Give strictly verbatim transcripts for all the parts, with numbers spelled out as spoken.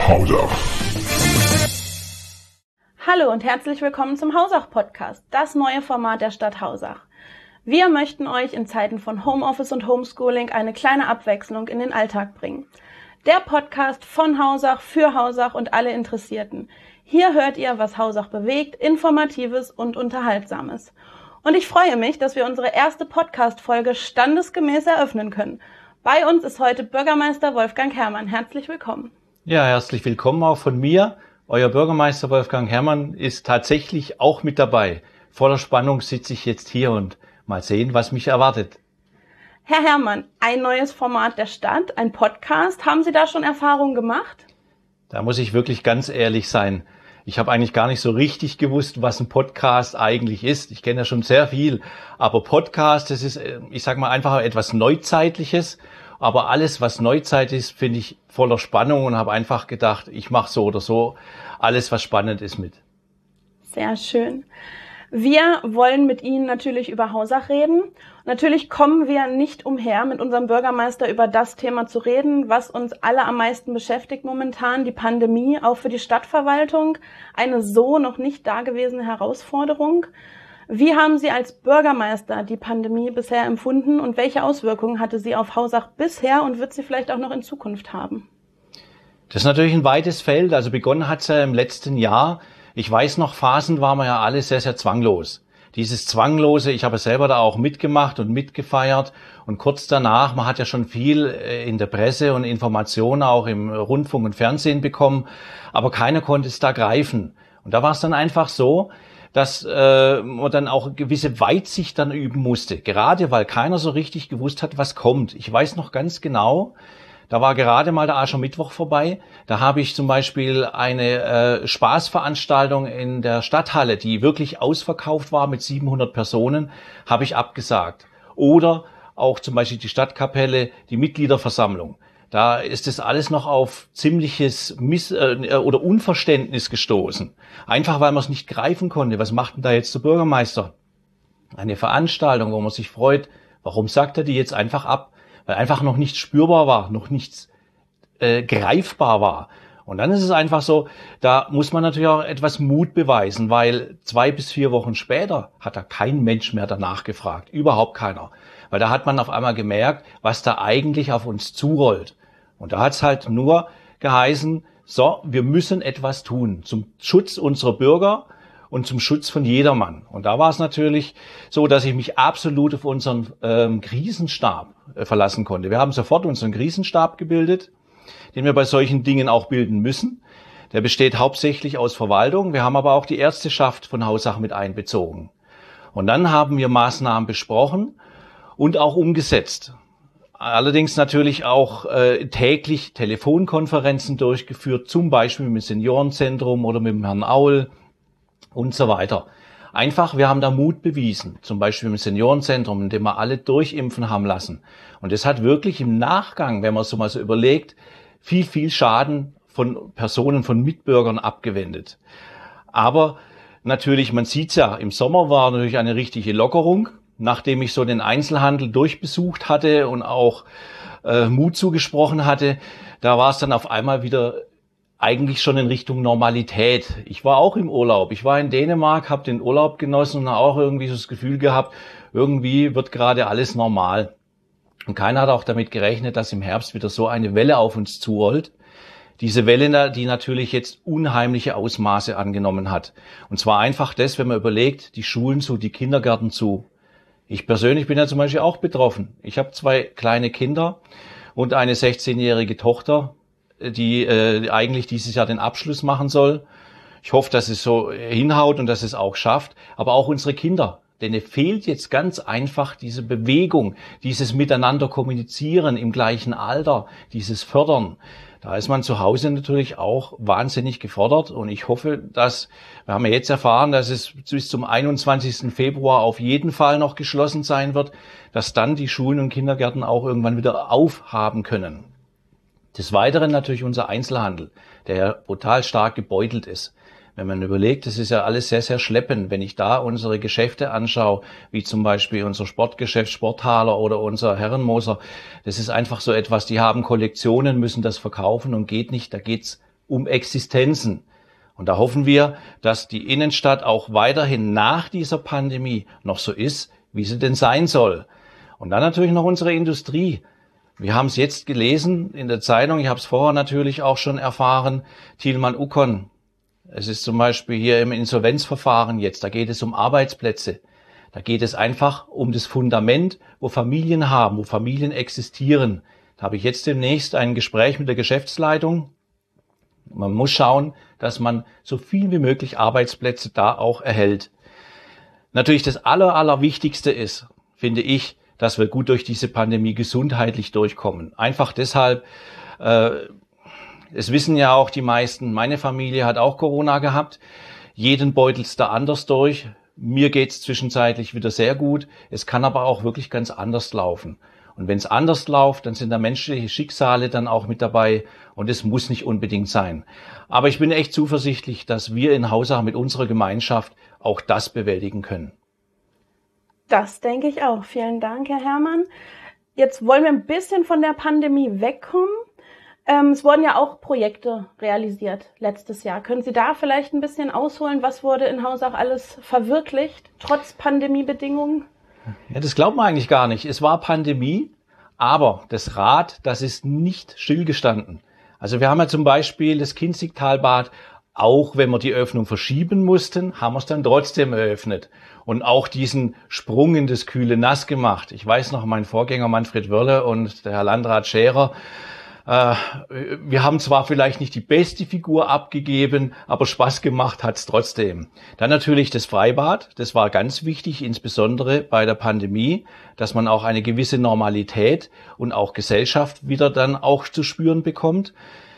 Hausach. Hallo und herzlich willkommen zum Hausach-Podcast, das neue Format der Stadt Hausach. Wir möchten euch in Zeiten von Homeoffice und Homeschooling eine kleine Abwechslung in den Alltag bringen. Der Podcast von Hausach, für Hausach und alle Interessierten. Hier hört ihr, was Hausach bewegt, Informatives und Unterhaltsames. Und ich freue mich, dass wir unsere erste Podcast-Folge standesgemäß eröffnen können. Bei uns ist heute Bürgermeister Wolfgang Herrmann. Herzlich willkommen. Ja, herzlich willkommen auch von mir. Euer Bürgermeister Wolfgang Herrmann ist tatsächlich auch mit dabei. Voller Spannung sitze ich jetzt hier und mal sehen, was mich erwartet. Herr Herrmann, ein neues Format der Stadt, ein Podcast. Haben Sie da schon Erfahrungen gemacht? Da muss ich wirklich ganz ehrlich sein. Ich habe eigentlich gar nicht so richtig gewusst, was ein Podcast eigentlich ist. Ich kenne ja schon sehr viel, aber Podcast, das ist, ich sage mal, einfach etwas Neuzeitliches. Aber alles, was Neuzeit ist, finde ich voller Spannung und habe einfach gedacht, ich mache so oder so alles, was spannend ist, mit. Sehr schön. Wir wollen mit Ihnen natürlich über Hausach reden. Natürlich kommen wir nicht umher, mit unserem Bürgermeister über das Thema zu reden, was uns alle am meisten beschäftigt momentan, die Pandemie, auch für die Stadtverwaltung, eine so noch nicht dagewesene Herausforderung. Wie haben Sie als Bürgermeister die Pandemie bisher empfunden und welche Auswirkungen hatte sie auf Hausach bisher und wird sie vielleicht auch noch in Zukunft haben? Das ist natürlich ein weites Feld. Also begonnen hat es ja im letzten Jahr. Ich weiß noch, Phasen waren wir ja alle sehr, sehr zwanglos. Dieses Zwanglose, ich habe selber da auch mitgemacht und mitgefeiert. Und kurz danach, man hat ja schon viel in der Presse und Informationen auch im Rundfunk und Fernsehen bekommen, aber keiner konnte es da greifen. Und da war es dann einfach so, dass äh, man dann auch gewisse Weitsicht dann üben musste, gerade weil keiner so richtig gewusst hat, was kommt. Ich weiß noch ganz genau, da war gerade mal der Aschermittwoch vorbei. Da habe ich zum Beispiel eine äh, Spaßveranstaltung in der Stadthalle, die wirklich ausverkauft war mit siebenhundert Personen, habe ich abgesagt. Oder auch zum Beispiel die Stadtkapelle, die Mitgliederversammlung. Da ist es alles noch auf ziemliches Miss- äh, oder Unverständnis gestoßen. Einfach weil man es nicht greifen konnte. Was macht denn da jetzt der Bürgermeister? Eine Veranstaltung, wo man sich freut. Warum sagt er die jetzt einfach ab? Weil einfach noch nichts spürbar war, noch nichts äh, greifbar war. Und dann ist es einfach so, da muss man natürlich auch etwas Mut beweisen, weil zwei bis vier Wochen später hat da kein Mensch mehr danach gefragt. Überhaupt keiner. Weil da hat man auf einmal gemerkt, was da eigentlich auf uns zurollt. Und da hat es halt nur geheißen, so, wir müssen etwas tun zum Schutz unserer Bürger und zum Schutz von jedermann. Und da war es natürlich so, dass ich mich absolut auf unseren ähm, Krisenstab äh, verlassen konnte. Wir haben sofort unseren Krisenstab gebildet, den wir bei solchen Dingen auch bilden müssen. Der besteht hauptsächlich aus Verwaltung. Wir haben aber auch die Ärzteschaft von Hausach mit einbezogen. Und dann haben wir Maßnahmen besprochen und auch umgesetzt. Allerdings natürlich auch äh, täglich Telefonkonferenzen durchgeführt, zum Beispiel mit dem Seniorenzentrum oder mit dem Herrn Aul und so weiter. Einfach, wir haben da Mut bewiesen, zum Beispiel im Seniorenzentrum, in dem wir alle durchimpfen haben lassen. Und das hat wirklich im Nachgang, wenn man so mal so überlegt, viel, viel Schaden von Personen, von Mitbürgern abgewendet. Aber natürlich, man sieht's ja, im Sommer war natürlich eine richtige Lockerung. Nachdem ich so den Einzelhandel durchbesucht hatte und auch äh, Mut zugesprochen hatte, da war es dann auf einmal wieder eigentlich schon in Richtung Normalität. Ich war auch im Urlaub. Ich war in Dänemark, habe den Urlaub genossen und auch irgendwie so das Gefühl gehabt, irgendwie wird gerade alles normal. Und keiner hat auch damit gerechnet, dass im Herbst wieder so eine Welle auf uns zurollt. Diese Welle, die natürlich jetzt unheimliche Ausmaße angenommen hat. Und zwar einfach das, wenn man überlegt, die Schulen zu, die Kindergärten zu. Ich persönlich bin ja zum Beispiel auch betroffen. Ich habe zwei kleine Kinder und eine sechzehnjährige Tochter, die äh, eigentlich dieses Jahr den Abschluss machen soll. Ich hoffe, dass es so hinhaut und dass es auch schafft. Aber auch unsere Kinder. Denn es fehlt jetzt ganz einfach diese Bewegung, dieses Miteinander kommunizieren im gleichen Alter, dieses Fördern. Da ist man zu Hause natürlich auch wahnsinnig gefordert und ich hoffe, dass, wir haben ja jetzt erfahren, dass es bis zum einundzwanzigsten Februar auf jeden Fall noch geschlossen sein wird, dass dann die Schulen und Kindergärten auch irgendwann wieder aufhaben können. Des Weiteren natürlich unser Einzelhandel, der ja brutal stark gebeutelt ist. Wenn man überlegt, das ist ja alles sehr, sehr schleppend. Wenn ich da unsere Geschäfte anschaue, wie zum Beispiel unser Sportgeschäft Sporthaler oder unser Herrenmoser, das ist einfach so etwas, die haben Kollektionen, müssen das verkaufen und geht nicht. Da geht's um Existenzen. Und da hoffen wir, dass die Innenstadt auch weiterhin nach dieser Pandemie noch so ist, wie sie denn sein soll. Und dann natürlich noch unsere Industrie. Wir haben es jetzt gelesen in der Zeitung, ich habe es vorher natürlich auch schon erfahren, Thielmann Uckon. Es ist zum Beispiel hier im Insolvenzverfahren jetzt, da geht es um Arbeitsplätze. Da geht es einfach um das Fundament, wo Familien haben, wo Familien existieren. Da habe ich jetzt demnächst ein Gespräch mit der Geschäftsleitung. Man muss schauen, dass man so viel wie möglich Arbeitsplätze da auch erhält. Natürlich das Aller, Allerwichtigste ist, finde ich, dass wir gut durch diese Pandemie gesundheitlich durchkommen. Einfach deshalb, äh, es wissen ja auch die meisten, meine Familie hat auch Corona gehabt. Jeden beutelt's da anders durch. Mir geht's zwischenzeitlich wieder sehr gut. Es kann aber auch wirklich ganz anders laufen. Und wenn es anders läuft, dann sind da menschliche Schicksale dann auch mit dabei und es muss nicht unbedingt sein. Aber ich bin echt zuversichtlich, dass wir in Hausach mit unserer Gemeinschaft auch das bewältigen können. Das denke ich auch. Vielen Dank, Herr Herrmann. Jetzt wollen wir ein bisschen von der Pandemie wegkommen. Ähm, es wurden ja auch Projekte realisiert letztes Jahr. Können Sie da vielleicht ein bisschen ausholen? Was wurde in Hausach alles verwirklicht, trotz Pandemiebedingungen? Ja, das glaubt man eigentlich gar nicht. Es war Pandemie, aber das Rad, das ist nicht stillgestanden. Also wir haben ja zum Beispiel das Kinzigtalbad, auch wenn wir die Öffnung verschieben mussten, haben wir es dann trotzdem eröffnet. Und auch diesen Sprung in das kühle Nass gemacht. Ich weiß noch, mein Vorgänger Manfred Wörle und der Herr Landrat Scherer, äh, wir haben zwar vielleicht nicht die beste Figur abgegeben, aber Spaß gemacht hat's trotzdem. Dann natürlich das Freibad, das war ganz wichtig, insbesondere bei der Pandemie, dass man auch eine gewisse Normalität und auch Gesellschaft wieder dann auch zu spüren bekommt.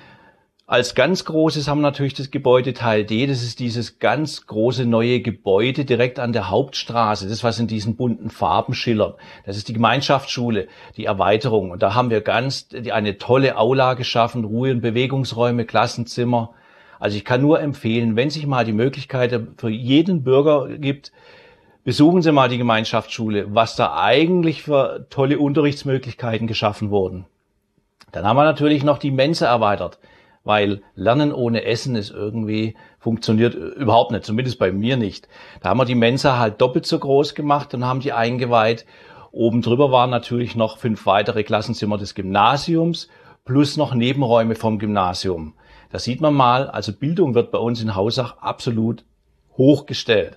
Als ganz großes haben wir natürlich das Gebäude Teil D, das ist dieses ganz große neue Gebäude direkt an der Hauptstraße, das was in diesen bunten Farben schillert. Das ist die Gemeinschaftsschule, die Erweiterung. Und da haben wir ganz eine tolle Aula geschaffen, Ruhe- und Bewegungsräume, Klassenzimmer. Also ich kann nur empfehlen, wenn sich mal die Möglichkeit für jeden Bürger gibt, besuchen Sie mal die Gemeinschaftsschule, was da eigentlich für tolle Unterrichtsmöglichkeiten geschaffen wurden. Dann haben wir natürlich noch die Mensa erweitert. Weil Lernen ohne Essen ist irgendwie, funktioniert überhaupt nicht, zumindest bei mir nicht. Da haben wir die Mensa halt doppelt so groß gemacht und haben die eingeweiht. Oben drüber waren natürlich noch fünf weitere Klassenzimmer des Gymnasiums plus noch Nebenräume vom Gymnasium. Da sieht man mal, also Bildung wird bei uns in Hausach absolut hochgestellt.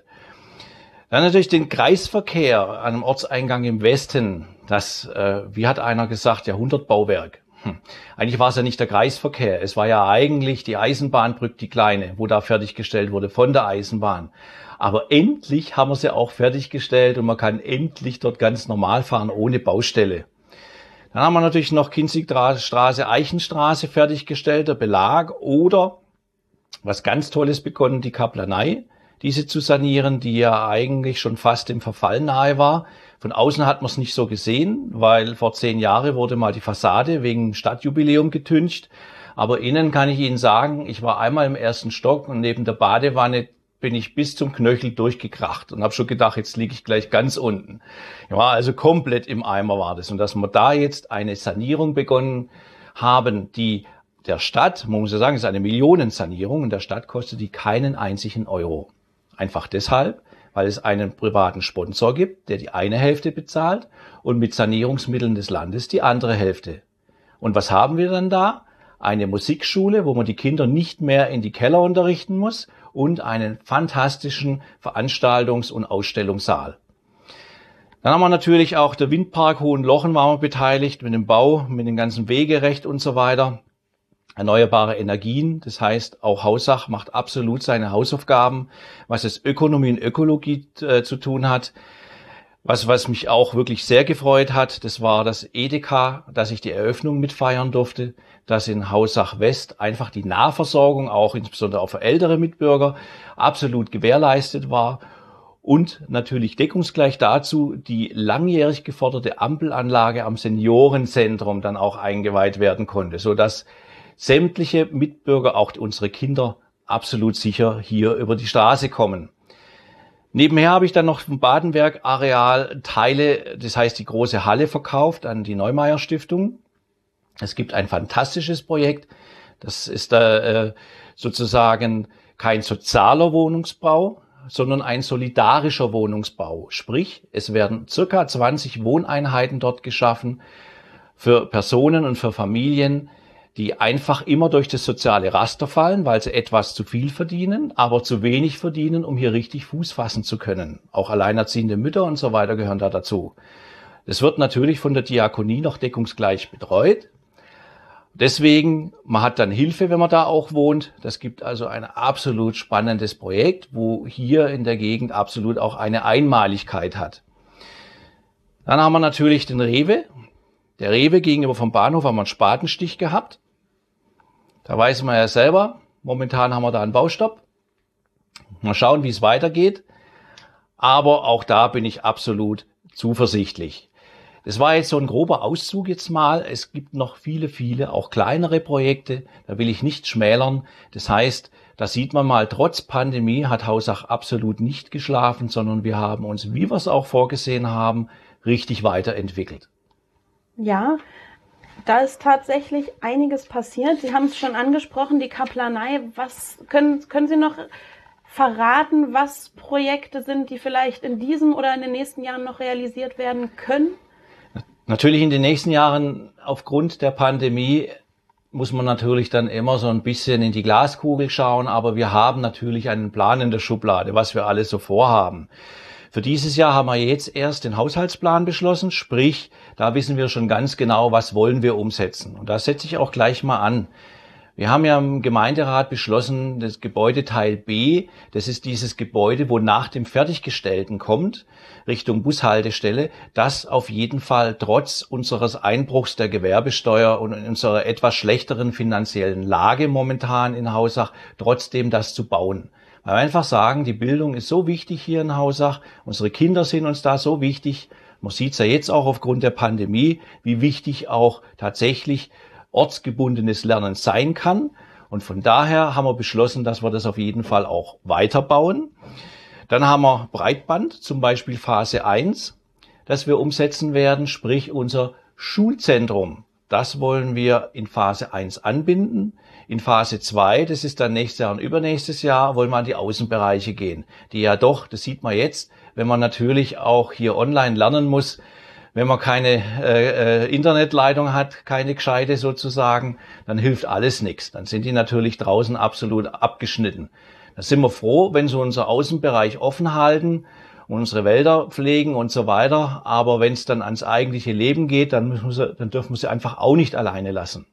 Dann natürlich den Kreisverkehr an einem Ortseingang im Westen. Das, äh, wie hat einer gesagt, Jahrhundertbauwerk. Hm. Eigentlich war es ja nicht der Kreisverkehr, es war ja eigentlich die Eisenbahnbrücke, die kleine, wo da fertiggestellt wurde von der Eisenbahn. Aber endlich haben wir sie auch fertiggestellt und man kann endlich dort ganz normal fahren, ohne Baustelle. Dann haben wir natürlich noch Kinzigstraße, Eichenstraße fertiggestellt, der Belag oder, was ganz Tolles begonnen, die Kaplanei, diese zu sanieren, die ja eigentlich schon fast im Verfall nahe war. Von außen hat man es nicht so gesehen, weil vor zehn Jahren wurde mal die Fassade wegen Stadtjubiläum getüncht. Aber innen kann ich Ihnen sagen, ich war einmal im ersten Stock und neben der Badewanne bin ich bis zum Knöchel durchgekracht und habe schon gedacht, jetzt liege ich gleich ganz unten. Ja, also komplett im Eimer war das. Und dass wir da jetzt eine Sanierung begonnen haben, die der Stadt, man muss ja sagen, es ist eine Millionensanierung, und der Stadt kostet die keinen einzigen Euro. Einfach deshalb, weil es einen privaten Sponsor gibt, der die eine Hälfte bezahlt und mit Sanierungsmitteln des Landes die andere Hälfte. Und was haben wir dann da? Eine Musikschule, wo man die Kinder nicht mehr in die Keller unterrichten muss, und einen fantastischen Veranstaltungs- und Ausstellungssaal. Dann haben wir natürlich auch der Windpark Hohenlochen waren wir beteiligt mit dem Bau, mit dem ganzen Wegerecht und so weiter. Erneuerbare Energien, das heißt, auch Hausach macht absolut seine Hausaufgaben, was es Ökonomie und Ökologie äh, zu tun hat. Was, was mich auch wirklich sehr gefreut hat, das war das Edeka, dass ich die Eröffnung mitfeiern durfte, dass in Hausach West einfach die Nahversorgung, auch insbesondere auch für ältere Mitbürger, absolut gewährleistet war. Und natürlich deckungsgleich dazu die langjährig geforderte Ampelanlage am Seniorenzentrum dann auch eingeweiht werden konnte, sodass sämtliche Mitbürger, auch unsere Kinder, absolut sicher hier über die Straße kommen. Nebenher habe ich dann noch vom Badenwerk-Areal Teile, das heißt die große Halle, verkauft an die Neumeier Stiftung. Es gibt ein fantastisches Projekt, Das ist äh, sozusagen kein sozialer Wohnungsbau, sondern ein solidarischer Wohnungsbau. Sprich, es werden circa zwanzig Wohneinheiten dort geschaffen für Personen und für Familien, die einfach immer durch das soziale Raster fallen, weil sie etwas zu viel verdienen, aber zu wenig verdienen, um hier richtig Fuß fassen zu können. Auch alleinerziehende Mütter und so weiter gehören da dazu. Das wird natürlich von der Diakonie noch deckungsgleich betreut. Deswegen, man hat dann Hilfe, wenn man da auch wohnt. Das gibt also ein absolut spannendes Projekt, wo hier in der Gegend absolut auch eine Einmaligkeit hat. Dann haben wir natürlich den Rewe. Der Rewe gegenüber vom Bahnhof haben wir einen Spatenstich gehabt. Da weiß man ja selber, momentan haben wir da einen Baustopp. Mal schauen, wie es weitergeht. Aber auch da bin ich absolut zuversichtlich. Das war jetzt so ein grober Auszug jetzt mal. Es gibt noch viele, viele, auch kleinere Projekte. Da will ich nicht schmälern. Das heißt, da sieht man mal, trotz Pandemie hat Hausach absolut nicht geschlafen, sondern wir haben uns, wie wir es auch vorgesehen haben, richtig weiterentwickelt. Ja, da ist tatsächlich einiges passiert. Sie haben es schon angesprochen, die Kaplanei. Was können, können Sie noch verraten, was Projekte sind, die vielleicht in diesem oder in den nächsten Jahren noch realisiert werden können? Natürlich in den nächsten Jahren aufgrund der Pandemie muss man natürlich dann immer so ein bisschen in die Glaskugel schauen, aber wir haben natürlich einen Plan in der Schublade, was wir alles so vorhaben. Für dieses Jahr haben wir jetzt erst den Haushaltsplan beschlossen, sprich, da wissen wir schon ganz genau, was wollen wir umsetzen. Und da setze ich auch gleich mal an. Wir haben ja im Gemeinderat beschlossen, das Gebäudeteil B, das ist dieses Gebäude, wo nach dem Fertiggestellten kommt, Richtung Bushaltestelle, das auf jeden Fall trotz unseres Einbruchs der Gewerbesteuer und unserer etwas schlechteren finanziellen Lage momentan in Hausach, trotzdem das zu bauen. Weil wir einfach sagen, die Bildung ist so wichtig hier in Hausach, unsere Kinder sind uns da so wichtig. Man sieht es ja jetzt auch aufgrund der Pandemie, wie wichtig auch tatsächlich ortsgebundenes Lernen sein kann. Und von daher haben wir beschlossen, dass wir das auf jeden Fall auch weiterbauen. Dann haben wir Breitband, zum Beispiel Phase eins, das wir umsetzen werden, sprich unser Schulzentrum. Das wollen wir in Phase eins anbinden. In Phase zwei, das ist dann nächstes Jahr und übernächstes Jahr, wollen wir an die Außenbereiche gehen. Die ja doch, das sieht man jetzt, wenn man natürlich auch hier online lernen muss, wenn man keine äh, Internetleitung hat, keine gescheite sozusagen, dann hilft alles nichts. Dann sind die natürlich draußen absolut abgeschnitten. Da sind wir froh, wenn sie unser Außenbereich offen halten, unsere Wälder pflegen und so weiter. Aber wenn es dann ans eigentliche Leben geht, dann, müssen wir, dann dürfen wir sie einfach auch nicht alleine lassen.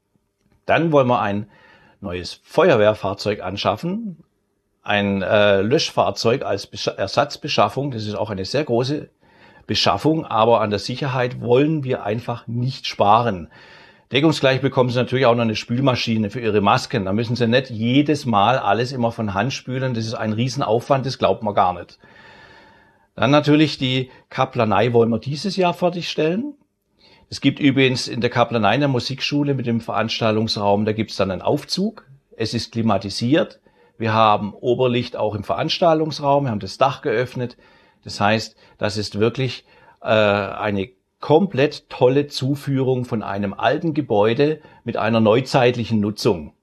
Dann wollen wir ein neues Feuerwehrfahrzeug anschaffen, ein äh, Löschfahrzeug als Besch- Ersatzbeschaffung. Das ist auch eine sehr große Beschaffung, aber an der Sicherheit wollen wir einfach nicht sparen. Deckungsgleich bekommen Sie natürlich auch noch eine Spülmaschine für Ihre Masken. Da müssen Sie nicht jedes Mal alles immer von Hand spülen. Das ist ein Riesenaufwand, das glaubt man gar nicht. Dann natürlich die Kaplanei wollen wir dieses Jahr fertigstellen. Es gibt übrigens in der Kaplanei in der Musikschule mit dem Veranstaltungsraum, da gibt es dann einen Aufzug. Es ist klimatisiert. Wir haben Oberlicht auch im Veranstaltungsraum. Wir haben das Dach geöffnet. Das heißt, das ist wirklich äh, eine komplett tolle Zuführung von einem alten Gebäude mit einer neuzeitlichen Nutzung.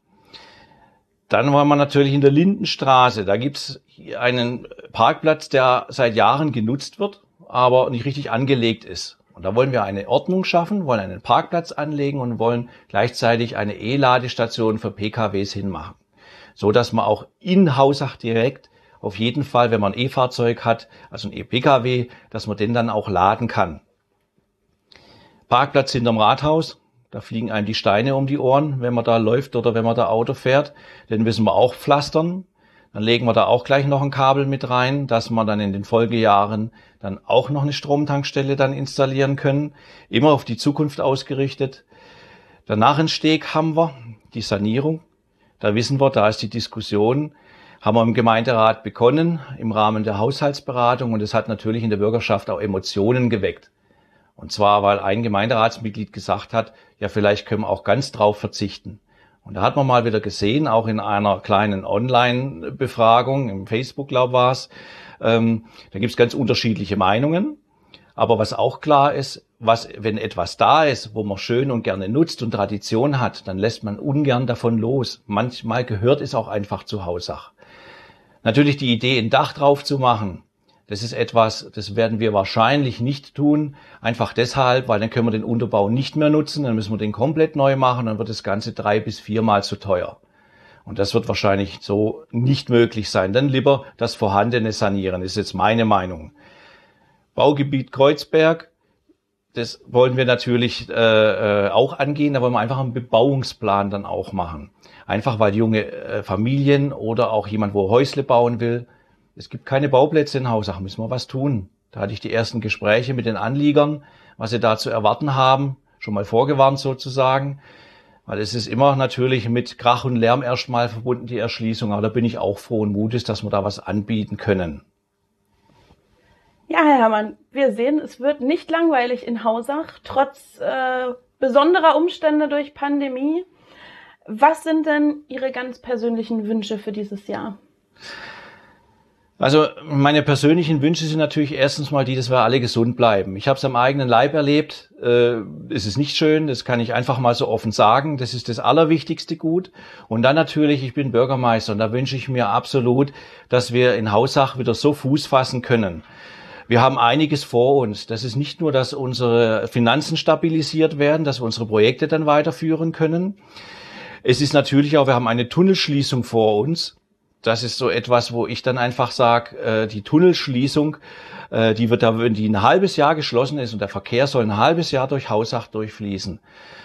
Dann waren wir natürlich in der Lindenstraße. Da gibt's einen Parkplatz, der seit Jahren genutzt wird, aber nicht richtig angelegt ist. Und da wollen wir eine Ordnung schaffen, wollen einen Parkplatz anlegen und wollen gleichzeitig eine E-Ladestation für P K Ws hinmachen. So dass man auch in Hausach direkt auf jeden Fall, wenn man ein E-Fahrzeug hat, also ein E-P K W, dass man den dann auch laden kann. Parkplatz hinterm Rathaus, da fliegen einem die Steine um die Ohren, wenn man da läuft oder wenn man da Auto fährt. Den müssen wir auch pflastern. Dann legen wir da auch gleich noch ein Kabel mit rein, dass wir dann in den Folgejahren dann auch noch eine Stromtankstelle dann installieren können. Immer auf die Zukunft ausgerichtet. Der Narrensteg haben wir, die Sanierung. Da wissen wir, da ist die Diskussion, haben wir im Gemeinderat begonnen, im Rahmen der Haushaltsberatung. Und es hat natürlich in der Bürgerschaft auch Emotionen geweckt. Und zwar, weil ein Gemeinderatsmitglied gesagt hat, ja, vielleicht können wir auch ganz drauf verzichten. Und da hat man mal wieder gesehen, auch in einer kleinen Online-Befragung, im Facebook, glaube ich, war es, ähm, da gibt es ganz unterschiedliche Meinungen. Aber was auch klar ist, was, wenn etwas da ist, wo man schön und gerne nutzt und Tradition hat, dann lässt man ungern davon los. Manchmal gehört es auch einfach zu Hausach. Natürlich die Idee, ein Dach drauf zu machen, das ist etwas, das werden wir wahrscheinlich nicht tun. Einfach deshalb, weil dann können wir den Unterbau nicht mehr nutzen, dann müssen wir den komplett neu machen, dann wird das Ganze drei bis viermal zu teuer. Und das wird wahrscheinlich so nicht möglich sein. Dann lieber das Vorhandene sanieren, ist jetzt meine Meinung. Baugebiet Kreuzberg, das wollen wir natürlich äh, äh, auch angehen, da wollen wir einfach einen Bebauungsplan dann auch machen. Einfach weil junge äh, Familien oder auch jemand, wo Häusle bauen will, es gibt keine Bauplätze in Hausach, müssen wir was tun. Da hatte ich die ersten Gespräche mit den Anliegern, was sie da zu erwarten haben, schon mal vorgewarnt sozusagen. Weil es ist immer natürlich mit Krach und Lärm erstmal verbunden, die Erschließung. Aber da bin ich auch frohen Mutes, dass wir da was anbieten können. Ja, Herr Herrmann, wir sehen, es wird nicht langweilig in Hausach, trotz äh, besonderer Umstände durch Pandemie. Was sind denn Ihre ganz persönlichen Wünsche für dieses Jahr? Also meine persönlichen Wünsche sind natürlich erstens mal die, dass wir alle gesund bleiben. Ich habe es am eigenen Leib erlebt. Äh, es ist nicht schön, das kann ich einfach mal so offen sagen. Das ist das allerwichtigste Gut. Und dann natürlich, ich bin Bürgermeister und da wünsche ich mir absolut, dass wir in Hausach wieder so Fuß fassen können. Wir haben einiges vor uns. Das ist nicht nur, dass unsere Finanzen stabilisiert werden, dass wir unsere Projekte dann weiterführen können. Es ist natürlich auch, wir haben eine Tunnelschließung vor uns. Das ist so etwas, wo ich dann einfach sage, äh, die Tunnelschließung, äh, die wird da, wenn die ein halbes Jahr geschlossen ist und der Verkehr soll ein halbes Jahr durch Hausach durchfließen.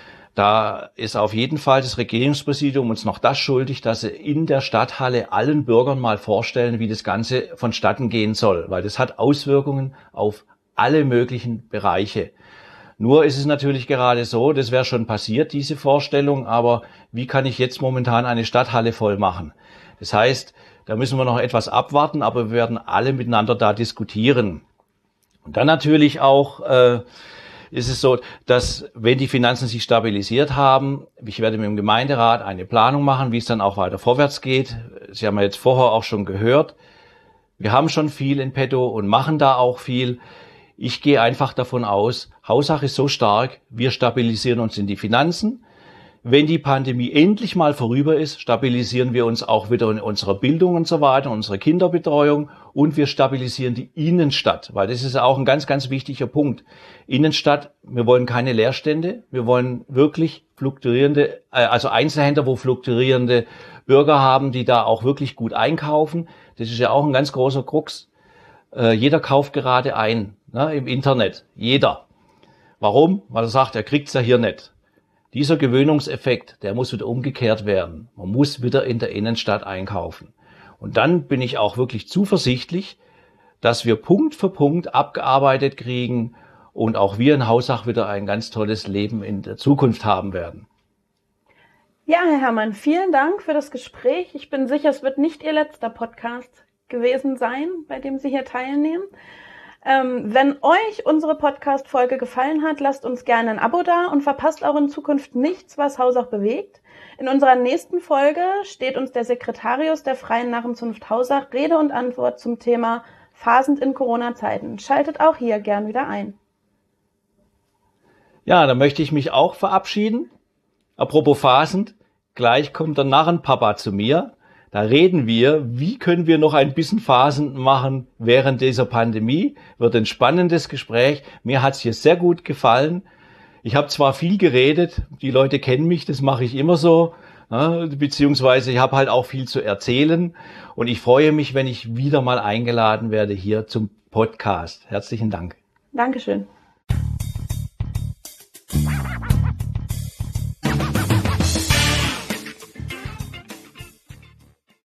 Da ist auf jeden Fall das Regierungspräsidium uns noch das schuldig, dass sie in der Stadthalle allen Bürgern mal vorstellen, wie das Ganze vonstatten gehen soll, weil das hat Auswirkungen auf alle möglichen Bereiche. Nur ist es natürlich gerade so, das wäre schon passiert, diese Vorstellung, aber wie kann ich jetzt momentan eine Stadthalle voll machen? Das heißt, da müssen wir noch etwas abwarten, aber wir werden alle miteinander da diskutieren. Und dann natürlich auch äh, ist es so, dass wenn die Finanzen sich stabilisiert haben, ich werde mit dem Gemeinderat eine Planung machen, wie es dann auch weiter vorwärts geht. Sie haben ja jetzt vorher auch schon gehört, wir haben schon viel in petto und machen da auch viel. Ich gehe einfach davon aus, Hausach ist so stark, wir stabilisieren uns in die Finanzen. Wenn die Pandemie endlich mal vorüber ist, stabilisieren wir uns auch wieder in unserer Bildung und so weiter, unsere Kinderbetreuung und wir stabilisieren die Innenstadt, weil das ist auch ein ganz, ganz wichtiger Punkt. Innenstadt, wir wollen keine Leerstände, wir wollen wirklich fluktuierende, also Einzelhändler, wo fluktuierende Bürger haben, die da auch wirklich gut einkaufen. Das ist ja auch ein ganz großer Krux. Äh, jeder kauft gerade ein, ne, im Internet, jeder. Warum? Weil er sagt, er kriegt's ja hier nicht. Dieser Gewöhnungseffekt, der muss wieder umgekehrt werden. Man muss wieder in der Innenstadt einkaufen. Und dann bin ich auch wirklich zuversichtlich, dass wir Punkt für Punkt abgearbeitet kriegen und auch wir in Hausach wieder ein ganz tolles Leben in der Zukunft haben werden. Ja, Herr Herrmann, vielen Dank für das Gespräch. Ich bin sicher, es wird nicht Ihr letzter Podcast gewesen sein, bei dem Sie hier teilnehmen. Ähm, wenn euch unsere Podcast-Folge gefallen hat, lasst uns gerne ein Abo da und verpasst auch in Zukunft nichts, was Hausach bewegt. In unserer nächsten Folge steht uns der Sekretarius der Freien Narrenzunft Hausach Rede und Antwort zum Thema Phasend in Corona-Zeiten. Schaltet auch hier gern wieder ein. Ja, dann möchte ich mich auch verabschieden. Apropos Phasend, gleich kommt der Narrenpapa zu mir. Da reden wir, wie können wir noch ein bisschen Phasen machen während dieser Pandemie. Wird ein spannendes Gespräch. Mir hat's hier sehr gut gefallen. Ich habe zwar viel geredet, die Leute kennen mich, das mache ich immer so, ne, beziehungsweise ich habe halt auch viel zu erzählen. Und ich freue mich, wenn ich wieder mal eingeladen werde hier zum Podcast. Herzlichen Dank. Dankeschön.